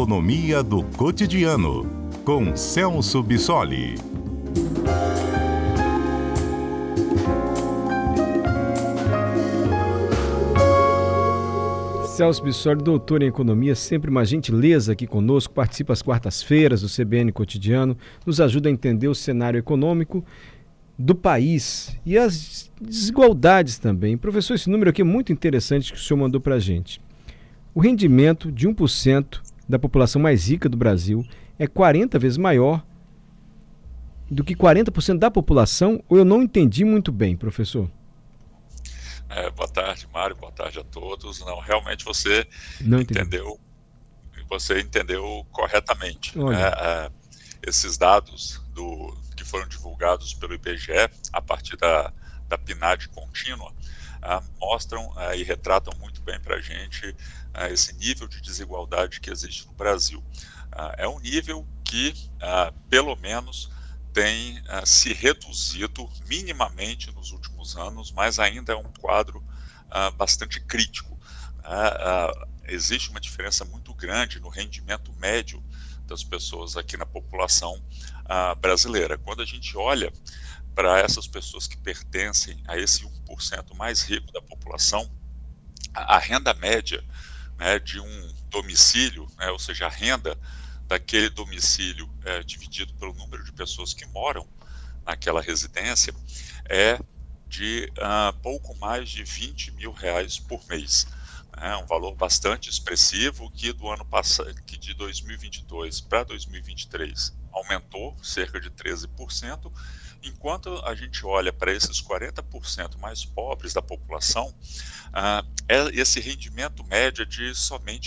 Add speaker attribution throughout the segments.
Speaker 1: Economia do Cotidiano, com Celso Bissoli.
Speaker 2: Celso Bissoli, doutor em economia, sempre uma gentileza aqui conosco, participa às quartas-feiras do CBN Cotidiano, nos ajuda a entender o cenário econômico do país e as desigualdades também. Professor, esse número aqui é muito interessante que o senhor mandou para a gente. O rendimento de 1% da população mais rica do Brasil é 40 vezes maior do que 40% da população, ou eu não entendi muito bem, professor?
Speaker 3: Boa tarde, Mário, boa tarde a todos. Não, realmente você entendeu corretamente. Esses dados que foram divulgados pelo IBGE a partir da PNAD contínua mostram e retratam muito bem para a gente esse nível de desigualdade que existe no Brasil. É um nível que, pelo menos, tem se reduzido minimamente nos últimos anos, mas ainda é um quadro bastante crítico. Existe uma diferença muito grande no rendimento médio das pessoas aqui na população brasileira. Quando a gente olha para essas pessoas que pertencem a esse 1% mais rico da população, a renda média, né, de um domicílio, né, ou seja, a renda daquele domicílio dividido pelo número de pessoas que moram naquela residência é de pouco mais de R$20 mil por mês. É um valor bastante expressivo que do ano passado, que de 2022 para 2023 aumentou cerca de 13%, enquanto a gente olha para esses 40% mais pobres da população, esse rendimento médio é de somente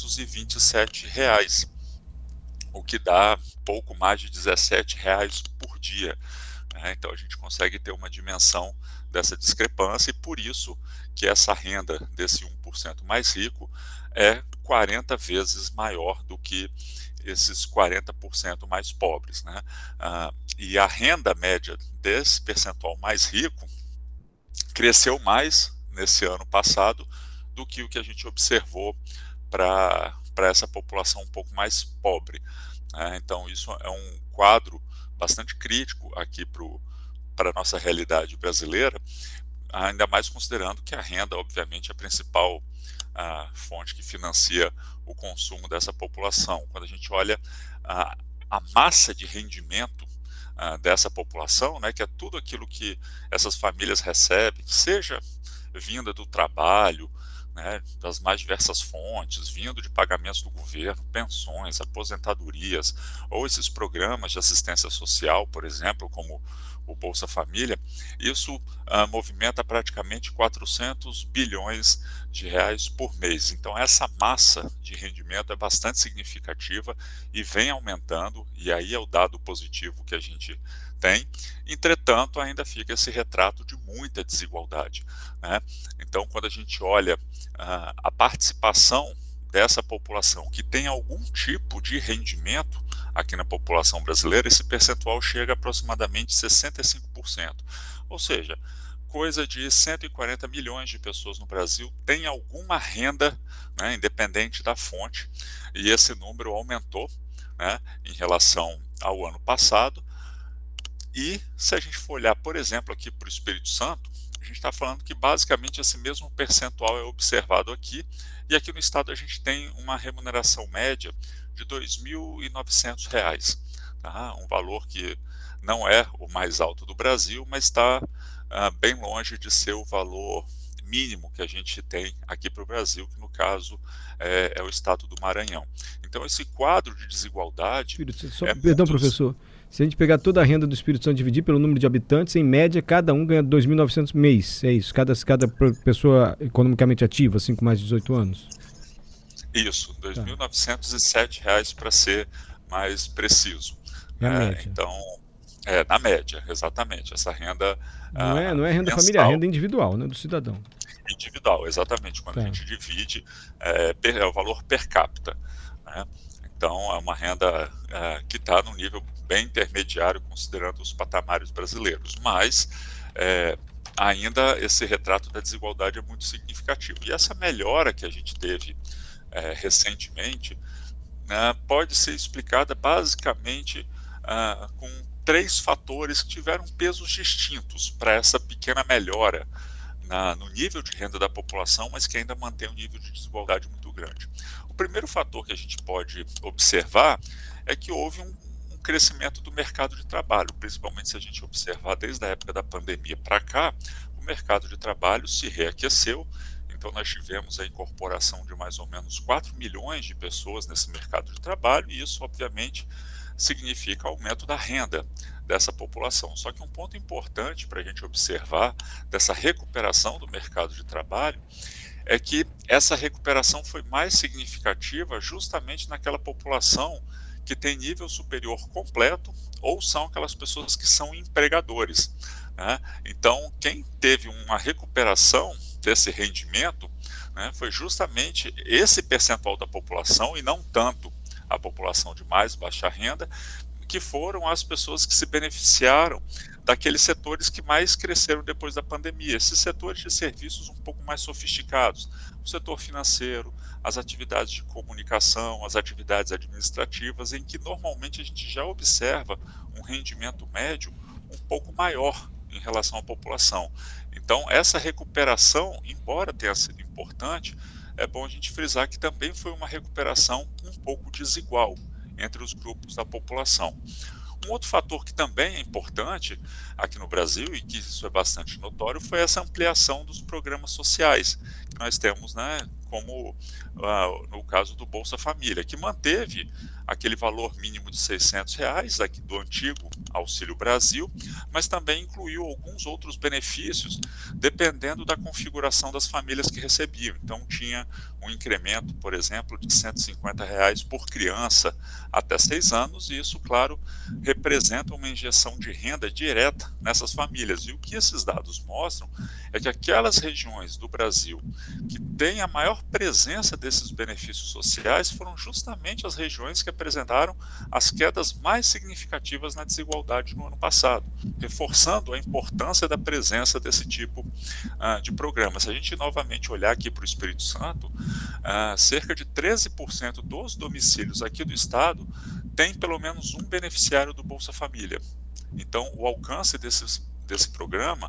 Speaker 3: R$527, o que dá pouco mais de R$17 por dia. Então a gente consegue ter uma dimensão dessa discrepância e por isso que essa renda desse 1% mais rico é 40 vezes maior do que esses 40% mais pobres, né? E a renda média desse percentual mais rico cresceu mais nesse ano passado do que o que a gente observou para essa população um pouco mais pobre. Então isso é um quadro bastante crítico aqui para a nossa realidade brasileira, ainda mais considerando que a renda, obviamente, é a principal fonte que financia o consumo dessa população. Quando a gente olha a massa de rendimento dessa população, né, que é tudo aquilo que essas famílias recebem, seja vinda do trabalho, né, das mais diversas fontes, vindo de pagamentos do governo, pensões, aposentadorias, ou esses programas de assistência social, por exemplo, como o Bolsa Família, isso movimenta praticamente 400 bilhões de reais por mês. Então essa massa de rendimento é bastante significativa e vem aumentando, e aí é o dado positivo que a gente tem. Entretanto, ainda fica esse retrato de muita desigualdade, né? Então, quando a gente olha a participação dessa população que tem algum tipo de rendimento aqui na população brasileira, esse percentual chega a aproximadamente 65%. Ou seja, coisa de 140 milhões de pessoas no Brasil têm alguma renda, né, independente da fonte, e esse número aumentou, né, em relação ao ano passado. E se a gente for olhar, por exemplo, aqui para o Espírito Santo, a gente está falando que basicamente esse mesmo percentual é observado aqui, e aqui no estado a gente tem uma remuneração média de R$2.900, tá? Um valor que não é o mais alto do Brasil, mas está bem longe de ser o valor mínimo que a gente tem aqui para o Brasil, que no caso é o estado do Maranhão. Então esse quadro de desigualdade...
Speaker 2: Perdão, professor. Se a gente pegar toda a renda do Espírito Santo e dividir pelo número de habitantes, em média, cada um ganha R$2.900 mês. É isso? Cada pessoa economicamente ativa, assim, com mais de 18 anos?
Speaker 3: Isso, R$2.907 para ser mais preciso.
Speaker 2: Na média.
Speaker 3: Então, na média, exatamente. Essa renda...
Speaker 2: Não é renda
Speaker 3: mensal,
Speaker 2: familiar, é renda individual, né, do cidadão.
Speaker 3: Individual, exatamente. Quando a gente divide, é o valor per capita, né? Então, é uma renda que está num nível bem intermediário, considerando os patamares brasileiros. Mas, ainda, esse retrato da desigualdade é muito significativo. E essa melhora que a gente teve recentemente, né, pode ser explicada basicamente com 3 fatores que tiveram pesos distintos para essa pequena melhora no nível de renda da população, mas que ainda mantém um nível de desigualdade muito grande. O primeiro fator que a gente pode observar é que houve um crescimento do mercado de trabalho, principalmente se a gente observar desde a época da pandemia para cá, o mercado de trabalho se reaqueceu. Então, nós tivemos a incorporação de mais ou menos 4 milhões de pessoas nesse mercado de trabalho, e isso, obviamente, significa aumento da renda dessa população. Só que um ponto importante para a gente observar dessa recuperação do mercado de trabalho é que essa recuperação foi mais significativa justamente naquela população que tem nível superior completo ou são aquelas pessoas que são empregadores, né? Então, quem teve uma recuperação desse rendimento, né, foi justamente esse percentual da população e não tanto a população de mais baixa renda, que foram as pessoas que se beneficiaram daqueles setores que mais cresceram depois da pandemia, esses setores de serviços um pouco mais sofisticados, o setor financeiro, as atividades de comunicação, as atividades administrativas, em que normalmente a gente já observa um rendimento médio um pouco maior em relação à população. Então, essa recuperação, embora tenha sido importante, é bom a gente frisar que também foi uma recuperação um pouco desigual entre os grupos da população. Um outro fator que também é importante aqui no Brasil, e que isso é bastante notório, foi essa ampliação dos programas sociais que nós temos, né, como no caso do Bolsa Família, que manteve aquele valor mínimo de R$ 600 aqui do antigo Auxílio Brasil, mas também incluiu alguns outros benefícios dependendo da configuração das famílias que recebiam. Então tinha um incremento, por exemplo, de R$ 150 por criança até 6 anos, e isso, claro, representa uma injeção de renda direta nessas famílias. E o que esses dados mostram é que aquelas regiões do Brasil que têm a maior presença desses benefícios sociais foram justamente as regiões que apresentaram as quedas mais significativas na desigualdade no ano passado, reforçando a importância da presença desse tipo de programa. Se a gente novamente olhar aqui para o Espírito Santo, cerca de 13% dos domicílios aqui do estado tem pelo menos um beneficiário do Bolsa Família. Então, o alcance desse programa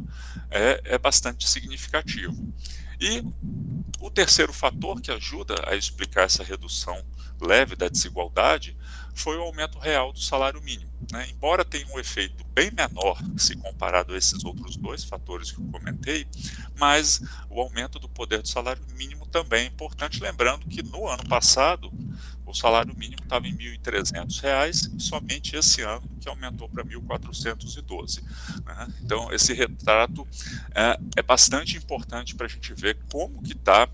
Speaker 3: é bastante significativo. E o terceiro fator que ajuda a explicar essa redução leve da desigualdade foi o aumento real do salário mínimo, né? Embora tenha um efeito bem menor se comparado a esses outros 2 fatores que eu comentei, mas o aumento do poder do salário mínimo também é importante, lembrando que no ano passado o salário mínimo estava em R$ 1.300 e somente esse ano que aumentou para 1.412, né? Então, esse retrato é bastante importante para a gente ver como que está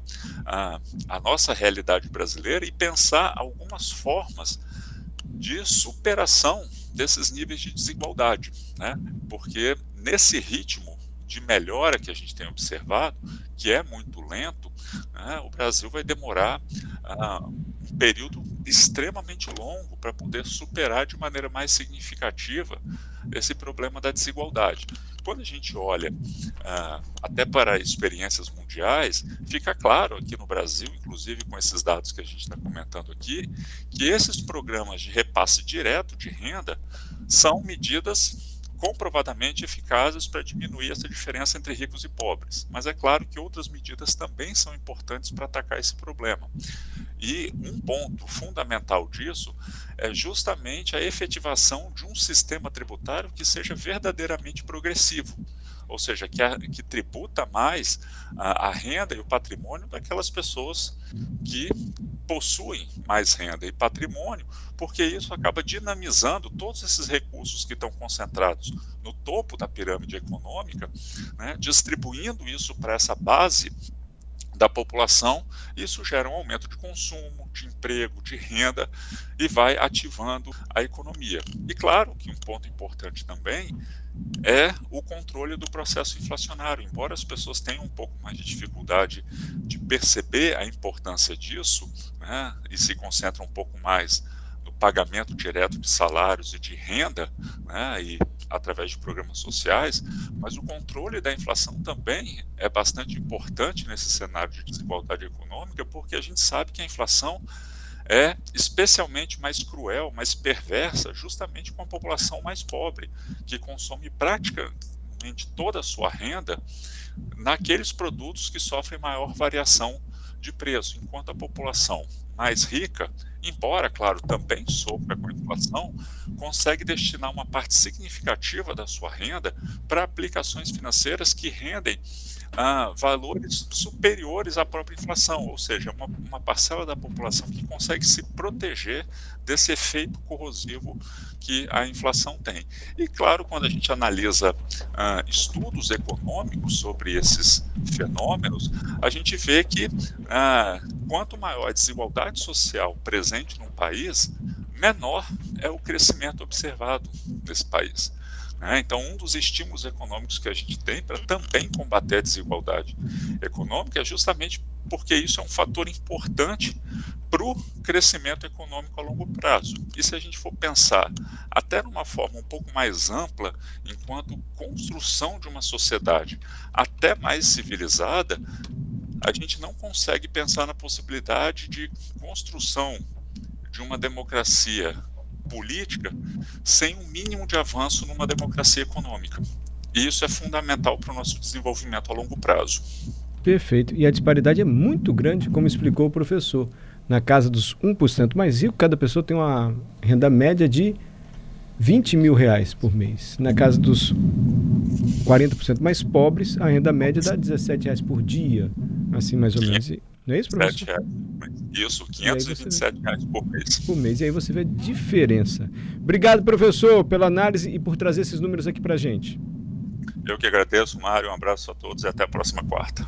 Speaker 3: a nossa realidade brasileira e pensar algumas formas de superação desses níveis de desigualdade, né? Porque nesse ritmo de melhora que a gente tem observado, que é muito lento, né, o Brasil vai demorar um período extremamente longo para poder superar de maneira mais significativa esse problema da desigualdade. Quando a gente olha até para experiências mundiais, fica claro aqui no Brasil, inclusive com esses dados que a gente está comentando aqui, que esses programas de repasse direto de renda são medidas comprovadamente eficazes para diminuir essa diferença entre ricos e pobres. Mas é claro que outras medidas também são importantes para atacar esse problema. E um ponto fundamental disso é justamente a efetivação de um sistema tributário que seja verdadeiramente progressivo, ou seja, que tributa mais a renda e o patrimônio daquelas pessoas que possuem mais renda e patrimônio, porque isso acaba dinamizando todos esses recursos que estão concentrados no topo da pirâmide econômica, né, distribuindo isso para essa base da população. Isso gera um aumento de consumo, de emprego, de renda e vai ativando a economia. E claro que um ponto importante também é o controle do processo inflacionário. Embora as pessoas tenham um pouco mais de dificuldade de perceber a importância disso, né, e se concentram um pouco mais no pagamento direto de salários e de renda, né, e através de programas sociais, mas o controle da inflação também é bastante importante nesse cenário de desigualdade econômica, porque a gente sabe que a inflação é especialmente mais cruel, mais perversa, justamente com a população mais pobre, que consome praticamente toda a sua renda naqueles produtos que sofrem maior variação de preço, enquanto a população mais rica, embora, claro, também sofra com a inflação, consegue destinar uma parte significativa da sua renda para aplicações financeiras que rendem valores superiores à própria inflação, ou seja, uma parcela da população que consegue se proteger desse efeito corrosivo que a inflação tem. E claro, quando a gente analisa estudos econômicos sobre esses fenômenos, a gente vê que quanto maior a desigualdade social presente num país, menor é o crescimento observado nesse país. Então, um dos estímulos econômicos que a gente tem para também combater a desigualdade econômica é justamente porque isso é um fator importante para o crescimento econômico a longo prazo. E se a gente for pensar até numa forma um pouco mais ampla, enquanto construção de uma sociedade até mais civilizada, a gente não consegue pensar na possibilidade de construção de uma democracia política sem um mínimo de avanço numa democracia econômica. E isso é fundamental para o nosso desenvolvimento a longo prazo.
Speaker 2: Perfeito. E a disparidade é muito grande, como explicou o professor. Na casa dos 1% mais rico, cada pessoa tem uma renda média de R$20 mil por mês. Na casa dos 40% mais pobres, a renda média dá R$17 por dia. Assim, mais ou menos. Não é isso, professor?
Speaker 3: Isso, R$527 por mês.
Speaker 2: Por mês. E aí você vê a diferença. Obrigado, professor, pela análise e por trazer esses números aqui para a gente.
Speaker 3: Eu que agradeço, Mário. Um abraço a todos e até a próxima quarta.